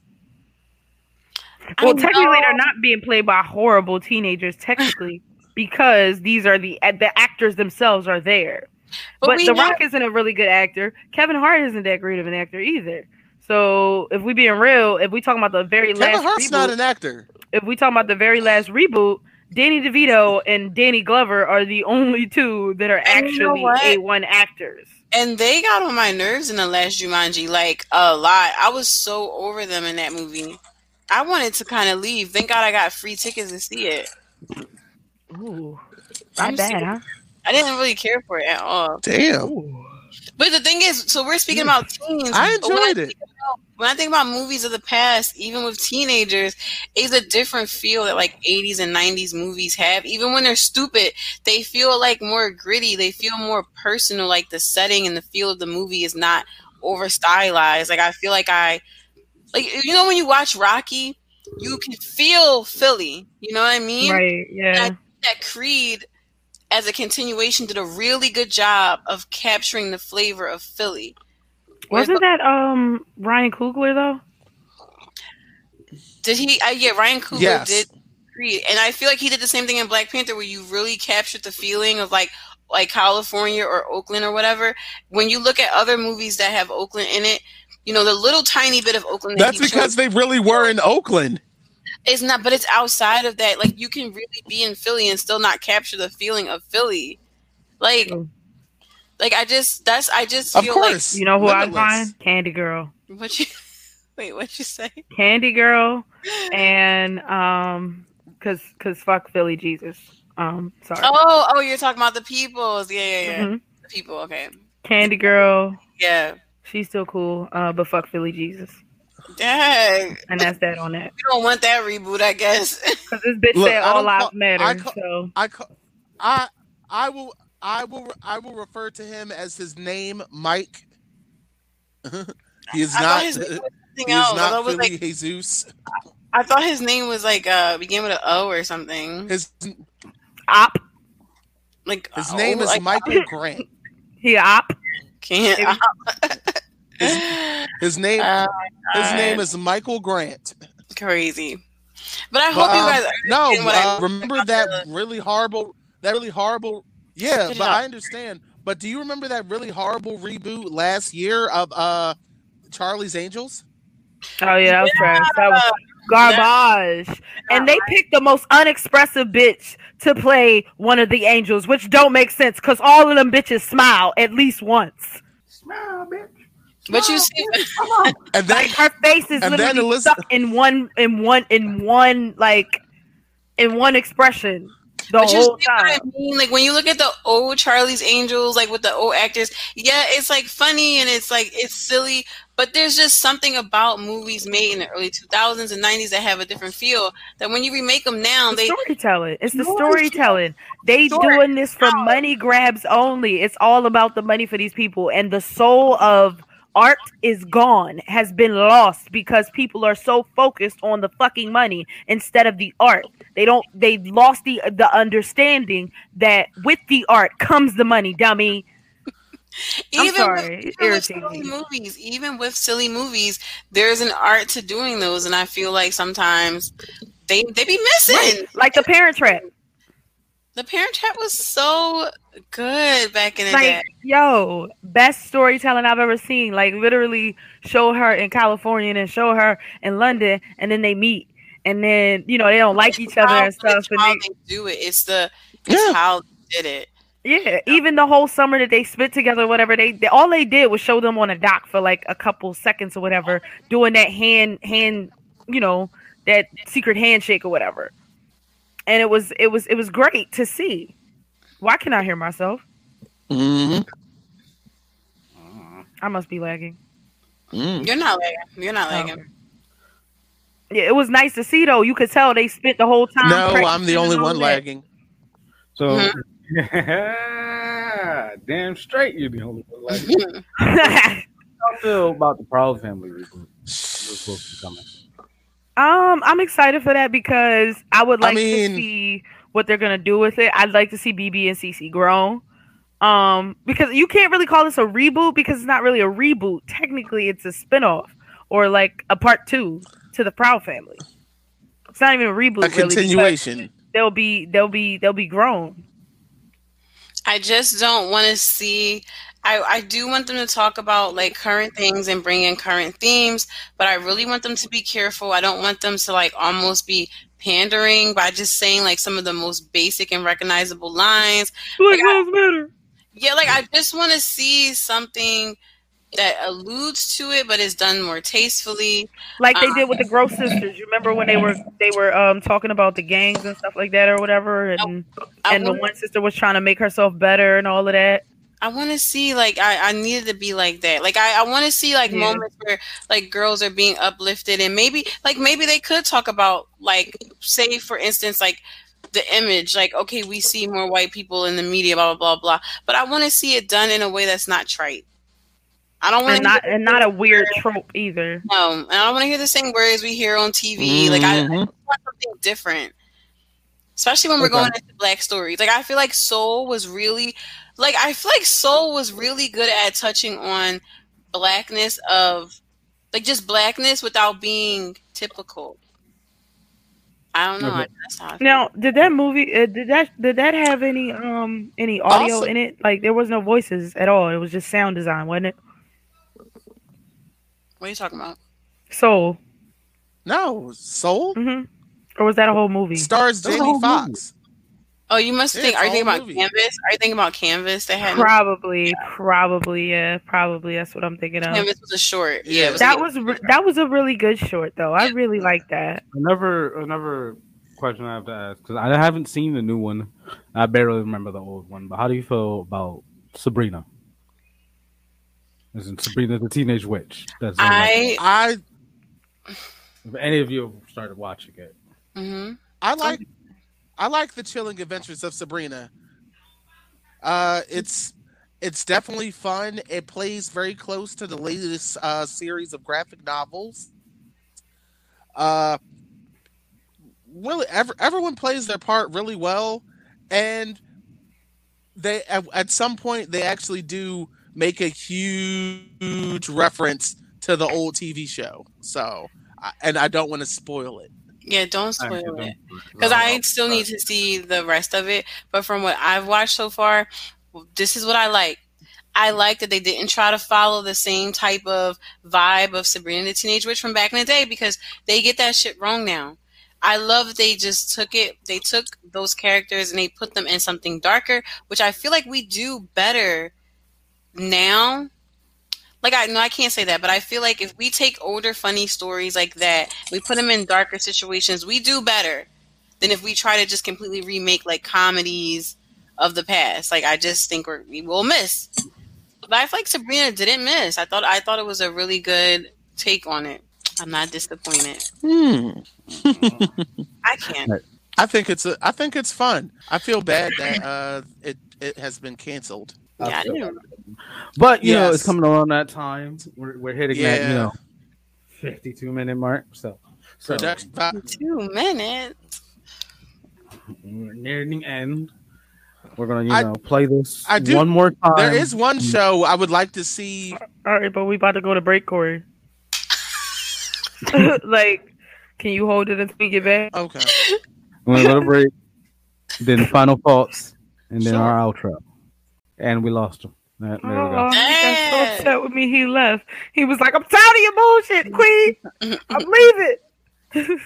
I Well, technically, know- they're not being played by horrible teenagers, technically, because these are the the actors themselves are there. But But, we The have- Rock isn't a really good actor. Kevin Hart isn't that great of an actor either. So if we being real, if we talking about the very Kevin last Hart's reboot, not an actor. if we talking about the very last reboot, Danny DeVito and Danny Glover are the only two that are And you know actually what? A one actors. and they got on my nerves in the last Jumanji, like a lot. I was so over them in that movie. I wanted to kind of leave. Thank God I got free tickets to see it. Ooh, I'm not bad, serious. huh? I didn't really care for it at all. Damn, Ooh. But the thing is, so we're speaking about teens. I but when I enjoyed it. think about- When I think about movies of the past, even with teenagers, it's a different feel that like eighties and nineties movies have. Even when they're stupid, they feel like more gritty. They feel more personal. Like the setting and the feel of the movie is not over stylized. Like I feel like I, like you know, when you watch Rocky, you can feel Philly. You know what I mean? Right? And I Yeah. think that Creed, as a continuation, did a really good job of capturing the flavor of Philly. Whereas Wasn't that um Ryan Coogler though? Did he? Uh, yeah, Ryan Coogler Yes. did Creed, and I feel like he did the same thing in Black Panther, where you really captured the feeling of like like California or Oakland or whatever. When you look at other movies that have Oakland in it, you know the little tiny bit of Oakland. That That's he because showed they really were in Oakland. is not, but it's outside of that. Like you can really be in Philly and still not capture the feeling of Philly. Like, True. like I just that's I just Of feel course, You know who I'd Limitless. find? Candy Girl. like what you wait, what you say? Candy Girl and um cause cause fuck Philly Jesus. Um sorry. Oh, oh, you're talking about the peoples. Yeah, yeah, yeah. Mhm. The people. Okay. Candy Girl. Yeah. She's still cool. Uh but fuck Philly Jesus. Dang. And that's that on that. We don't want that reboot, I guess. Cause this bitch Look, said I all don't lives call- matter. I call- so I, ca- I, I will, I will, I will refer to him as his name, Mike. he is I thought not. his name was He something is else. I not thought, it was Philly like, Jesus. I thought his name was like uh began with an O or something. His op. Like his oh, name is like, Michael Grant. He op. Can't. His name, Oh, his God. name is Michael Grant. Crazy. But I hope But, you um, guys no, understand what I uh, remember that really horrible, that really horrible. Yeah, Spit it but out. I understand. But do you remember that really horrible reboot last year of uh Charlie's Angels? Oh yeah, that was trash. That was garbage. And they picked the most unexpressive bitch to play one of the angels, which don't make sense because all of them bitches smile at least once. Smile, bitch. But you see, And then Like her face is And then literally Elizabeth- stuck in one in one in one like in one expression the but you see whole what I time. mean? Like when you look at the old Charlie's Angels, like with the old actors, yeah, it's like funny and it's like it's silly, but there's just something about movies made in the early two thousands and nineties that have a different feel. That when you remake them now, The they storytelling. It's the Story- storytelling. They Story- doing this for money grabs only. It's all about the money for these people. And the soul of art is gone, has been lost because people are so focused on the fucking money instead of the art. They don't. They lost the the understanding that with the art comes the money, dummy. I'm Even sorry, with, it even with silly irritates me. movies, even with silly movies, there's an art to doing those, and I feel like sometimes they they be missing. Like the Parent Trap. The Parent Trap was so good back in the Like, day. yo, best storytelling I've ever seen. Like, literally show her in California and then show her in London, and then they meet, and then you know they don't like each other How, and stuff. it's And how they, they do it. It's the it's Yeah. how they did it. yeah, even the whole summer that they spent together, whatever they, they all they did was show them on a dock for like a couple seconds or whatever, doing that hand hand, you know, that secret handshake or whatever. And it was it was it was great to see. Why can I hear myself? Mm-hmm. I must be lagging. Mm. You're not lagging. You're not lagging. Okay. Yeah, it was nice to see though. You could tell they spent the whole time. No, I'm practicing the only and all one that. lagging. So, damn straight, you're the only one. Like, how I feel about the Proud Family reboot? It's supposed to be coming. Um, I'm excited for that because I would I like mean- to see what they're gonna do with it. I'd like to see B B and Cece grown. Um, because you can't really call this a reboot because it's not really a reboot. Technically, it's a spinoff or like a part two to the Proud Family. It's not even a reboot. A really, because continuation. They'll be they'll be they'll be grown. I just don't want to see. I, I do want them to talk about like current things and bring in current themes, but I really want them to be careful. I don't want them to like almost be pandering by just saying like some of the most basic and recognizable lines. Black Like, Lives Matter. Yeah, like I just want to see something that alludes to it, but is done more tastefully. Like they Um, did with the Gross Sisters. You remember when they were they were um talking about the gangs and stuff like that or whatever, and I and the want, one sister was trying to make herself better and all of that. I want to see like I, I needed to be like that. Like I, I want to see like Yeah. moments where like girls are being uplifted, and maybe like maybe they could talk about like say for instance like the image, like okay, we see more white people in the media, blah blah blah blah. But I want to see it done in a way that's not trite. I don't want And not and not a weird trope either. No, and I don't want to hear the same words we hear on T V. Like I, I Mhm. want something different, especially when we're Okay. going into black stories. Like I feel like Soul was really, like I feel like Soul was really good at touching on blackness of, like just blackness without being typical. I don't know. Okay. I, that's how I feel. Now, did that movie uh, did that did that have any um any audio Also- in it? Like there was no voices at all. It was just sound design, wasn't it? What are you talking about? Soul. No, Soul Mm-hmm. Or was that a whole movie? stars That was a Jamie whole Foxx. Oh, you must Yeah, think. it's Are you a thinking whole about movie. Canvas? Are you thinking about Canvas? They had no, Probably, probably, yeah, probably. That's what I'm thinking of. Canvas was a short. Yeah. Yeah, it was That a- was re- that was a really good short though. I really like that. Another another question I have to ask because I haven't seen the new one. I barely remember the old one. But how do you feel about Sabrina? Isn't Sabrina the Teenage Witch? That's on Netflix. I. I If any of you have started watching it, hmm I like I like the chilling adventures of Sabrina. Uh, it's it's definitely fun. It plays very close to the latest uh, series of graphic novels. Uh, really, ev- everyone plays their part really well, and they at, at some point they actually do make a huge reference to the old T V show. So, I- and I don't want to spoil it. Yeah, don't I spoil don't- it. Because I still need to see the rest of it. But from what I've watched so far, this is what I like. I like that they didn't try to follow the same type of vibe of Sabrina the Teenage Witch from back in the day because they get that shit wrong now. I love that they just took it, they took those characters and they put them in something darker, which I feel like we do better now. Like I no, I can't say that, but I feel like if we take older funny stories like that, we put them in darker situations, we do better than if we try to just completely remake like comedies of the past. Like I just think we're, we will miss. But I feel like Sabrina didn't miss. I thought I thought it was a really good take on it. I'm not disappointed. Hmm. I can't. I think it's a, I think it's fun. I feel bad that uh, it it has been canceled. Yeah, I still didn't. like it. But you know, it's Yes. coming around that time. We're, we're hitting that, you Yeah. know, fifty-two minute mark. So, so Production value. Two minutes. we're nearing the end. We're gonna, you I- know, play this I do- one more time. There is one show I would like to see. All right, but we about to go to break, Corey. Like, can you hold it until we get back? Okay. We're gonna go to break. Then final thoughts, and then Sure. our outro. And we lost him. There, there we Oh, go. he got Dang. so upset with me. He left. He was like, "I'm tired of your bullshit, Queen. I'm leaving."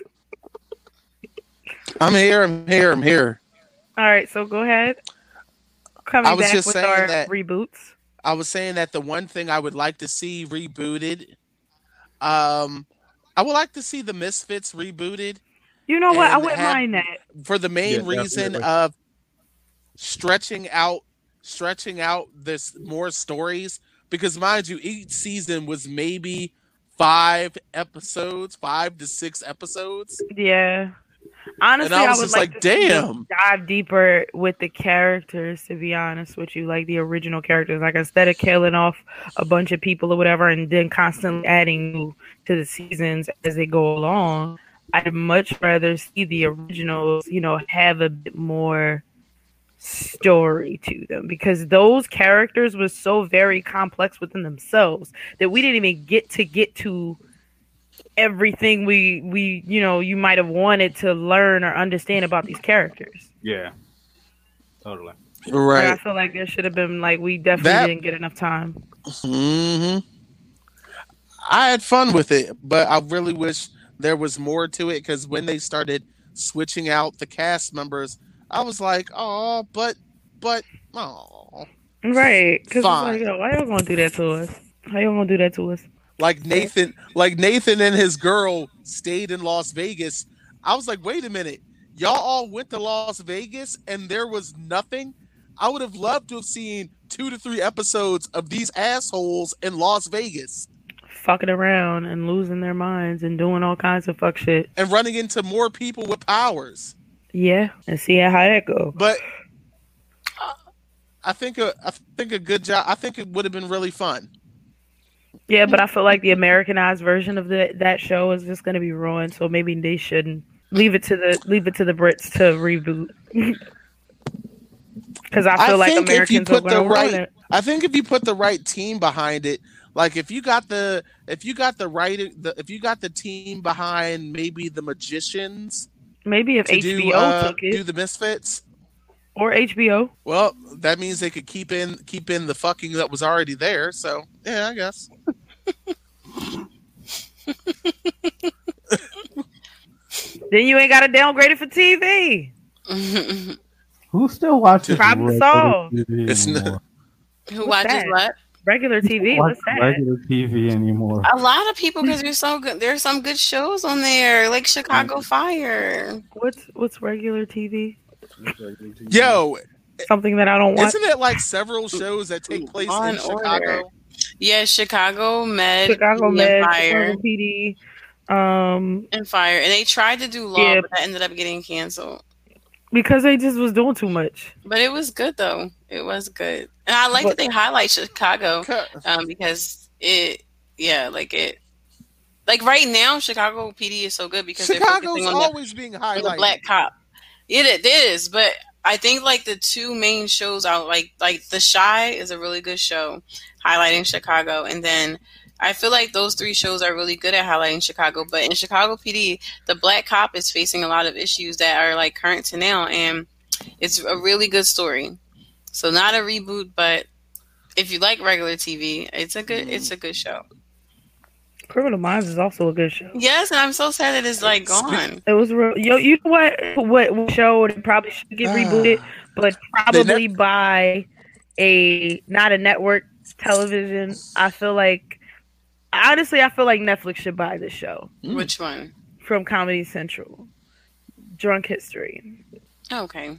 I'm here. I'm here. I'm here. All right, so go ahead. Coming I was back just with saying our that- reboots. I was saying that the one thing I would like to see rebooted, um, I would like to see the Misfits rebooted You know what? I and wouldn't have- mind that. for the main Yeah, reason definitely. of stretching out, stretching out this more stories. Because mind you, each season was maybe five episodes, five to six episodes. Yeah. Honestly, And I I, was would just like, like, to see them damn. dive deeper with the characters. To be honest with you, like the original characters, like instead of killing off a bunch of people or whatever, and then constantly adding new to the seasons as they go along, I'd much rather see the originals, you know, have a bit more story to them, because those characters were so very complex within themselves that we didn't even get to get to everything we we you know you might have wanted to learn or understand about these characters. Yeah, totally. Like, I Right. feel like there should have been, like, we definitely That- didn't get enough time. hmm I had fun with it, but I really wish there was more to it, because when they started switching out the cast members, I was like, oh, but, but, oh. Right, because Fine. like, yo, why y'all gonna do that to us? How y'all gonna do that to us? Like Nathan, like Nathan and his girl stayed in Las Vegas. I was like, wait a minute, y'all all went to Las Vegas and there was nothing? I would have loved to have seen two to three episodes of these assholes in Las Vegas Fucking around and losing their minds and doing all kinds of fuck shit. and running into more people with powers. Yeah, and see how that go. But I think a, I think a good job. I think it would have been really fun. Yeah, but I feel like the Americanized version of the, that show is just gonna be ruined. So maybe they shouldn't leave it to the leave it to the Brits to reboot. Because I feel I like think if you Americans are put gonna the ruin right, it. I think if you put the right team behind it, like if you got the, if you got the right, the, if you got the team behind maybe the Magicians Maybe if to H B O do, uh, took it do the Misfits, or H B O. well, that means they could keep in keep in the fucking that was already there. So yeah, I guess. Then you ain't got to downgrade it for T V. Who still watches Problem regular solved. T V It's anymore? not- Who What's watches that? what? Regular T V. Watch What's that? regular T V anymore? A lot of people, because there's so good. There's some good shows on there, like Chicago Fire. What's what's regular T V? Yo, Something that I don't watch. isn't it like several shows that take place Law in and Order. Chicago? Yeah, Chicago Med, Chicago and Med, Fire, Chicago P D. Um, and Fire, and they tried to do Law, Yeah. but that ended up getting canceled. because they just was doing too much. But it was good though. It was good, and I like But- that they highlight Chicago Ca- um, because it, yeah, like it, like right now Chicago P D is so good because they're Chicago's focusing on the always being with the highlighted. black cop. It, it is, but I think like the two main shows are like like The Shy is a really good show highlighting Chicago, and then I feel like those three shows are really good at highlighting Chicago. But in Chicago P D, the black cop is facing a lot of issues that are like current to now, and it's a really good story. So not a reboot, but if you like regular T V, it's a good it's a good show. Criminal Minds is also a good show. Yes, and I'm so sad that it's like gone. It was real. Yo, you know what? What, what show that probably should get rebooted, but probably by a not a network television. I feel like, honestly, I feel like Netflix should buy this show Mm. Which one? from Comedy Central. Drunk History. Okay.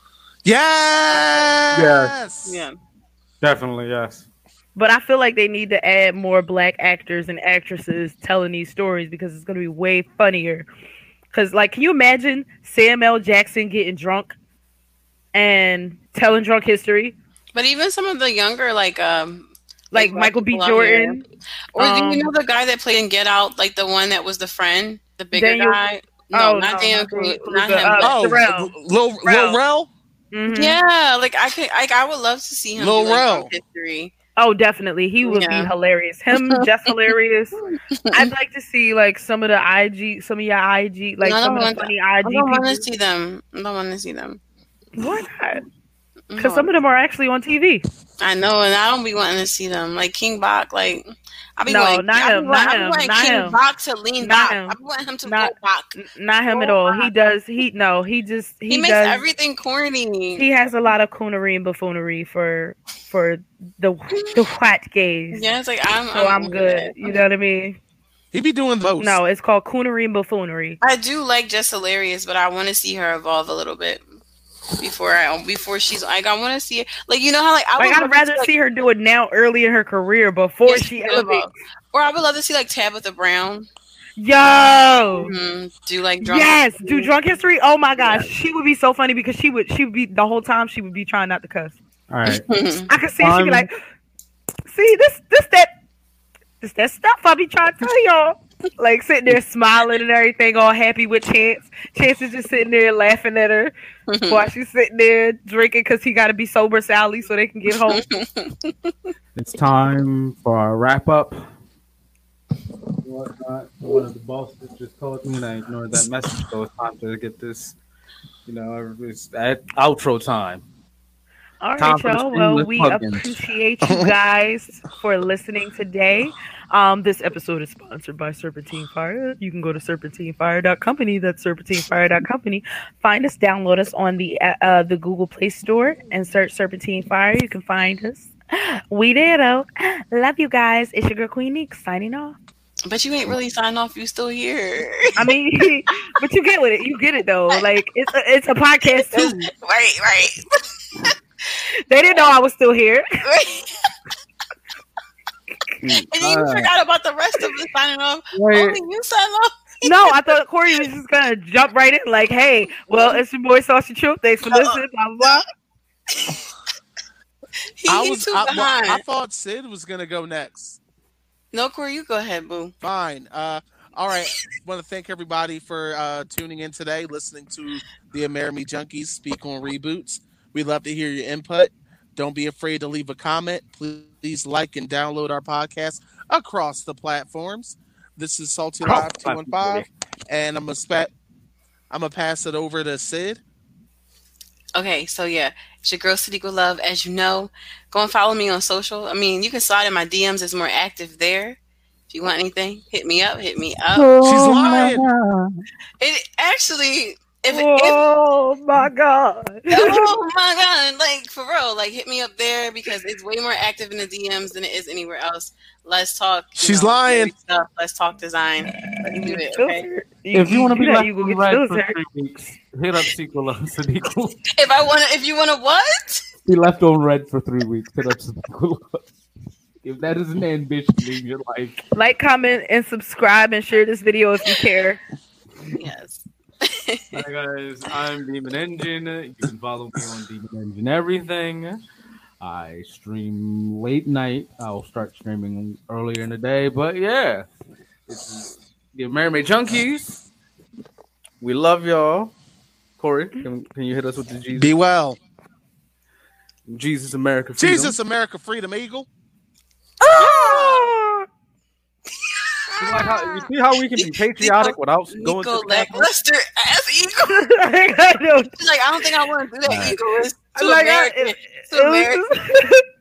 Yes. Yeah. Definitely, yes. But I feel like they need to add more black actors and actresses telling these stories because it's going to be way funnier. Because, like, can you imagine Sam L. Jackson getting drunk and telling drunk history? But even some of the younger, like um, like, like Michael B. people out Jordan. or do um, you know the guy that played in Get Out, like the one that was the friend, the bigger Daniel- guy? No, oh, not no, Daniel not Craig, Craig, not the, him. uh, but- Oh, Pharrell. Lil Lil Pharrell. Rel. Mhm. yeah, like I could, like I would love to see him. Lil do, like, Rel. Drunk History. Oh, definitely. He would Yeah. be hilarious. Him, just hilarious. I'd like to see like some of the I G, some of your I G, like No, I some don't of the want funny I I G don't want to people. see them. I don't want to see them. Why not? No. Because some of them are actually on T V. I know, and I don't be wanting to see them. Like King Bach, like I be No, wanting, not I be him, wanting, not I be him, wanting not King him. Bach to lean Not back. him. I be wanting him to Not- go back. N- Not him at Go all. back. He does. He no. He just he, He, makes does. everything corny. He has a lot of coonery and buffoonery for for the the white gays. yeah, it's like I'm. So I'm over good. it. You know what I mean? He be doing those. No, it's called coonery and buffoonery. I do like Just Hilarious, but I want to see her evolve a little bit before I before she's like I want to see it. Like you know how like I Like would I'd love to rather like, see her do it now, early in her career, before Yes, she she elevates. evolve. Or I would love to see like Tabitha Brown Yo, mm, do like drunk yes, history. do drunk history. Oh my gosh, she would be so funny because she would she would be the whole time she would be trying not to cuss. All right. I could see her, she'd be Um, like, "See this this that this that stuff I be trying to tell y'all." Like sitting there smiling and everything, all happy with Chance. Chance is just sitting there laughing at her while she's sitting there drinking because he got to be sober Sally so they can get home. It's time for our wrap up. Whatnot. One of the bosses just called me and I ignored that message, so it's time to get this. You know, it's at outro time. All Time right, for the y'all. Well, shameless we plug-ins. appreciate you guys for listening today. Um, this episode is sponsored by Serpentine Fire. You can go to serpentine fire dot company. That's serpentine fire dot company. Find us, download us on the uh, uh, the Google Play Store and search Serpentine Fire. You can find us. We did, oh. Love you guys. It's your girl Queen Neek signing off. But you ain't really signed off. You still here. I mean, but you get with it. You get it though. Like it's a, it's a podcast too. right, right. They didn't know I was still here. And then you Uh, forgot about the rest of the signing off. Wait. Only you signed off. No, I thought Corey was just gonna jump right in, like, "Hey, well, it's your boy Saucy Truth. Thanks for listening." Blah blah blah. He, I he's was. too I, well, behind. I thought Sid was gonna go next. No, Corey, you go ahead, boo. Fine. Uh, all right. Want to thank everybody for uh, tuning in today, listening to the Amerime Junkies speak on reboots. We'd love to hear your input. Don't be afraid to leave a comment. Please like and download our podcast across the platforms. This is Salty Across Live the two one five, and I'm gonna spat. I'm gonna pass it over to Sid. Okay, so yeah, it's your girl Sadiqa Love. As you know, go and follow me on social. I mean, you can slide in my D Ms. It's more active there. If you want anything, hit me up. Hit me up. She's lying. It actually, if, if Oh my god! oh my god, like for real, like hit me up there because it's way more active in the D Ms than it is anywhere else. Let's talk. you She's know, lying. Stuff. Let's talk design. Let's do it. Okay. If you want to be know left you go on get red your for feelings hurt. three weeks, hit up Sequel Sadiq. If I want to, if you want to, what? Be left on red for three weeks, hit up Sequel. If that is an ambition in your life, Like, comment, and subscribe, and share this video if you care. Yes. hi guys, I'm Demon Engine. You can follow me on Demon Engine Everything. I stream late night. I'll start streaming earlier in the day, but yeah, it's the Amerime Junkies. We love y'all. Corey, can, can you hit us with the Jesus? Be well. Jesus America Freedom? Jesus, America, Freedom Eagle. Oh! You, like how, you see how we can be patriotic without going to Nico the Capitol? lackluster ass eagle. I don't- She's like, I don't think I want to do that Right. eagle. It's too like, I- American. it- Too it was American. just-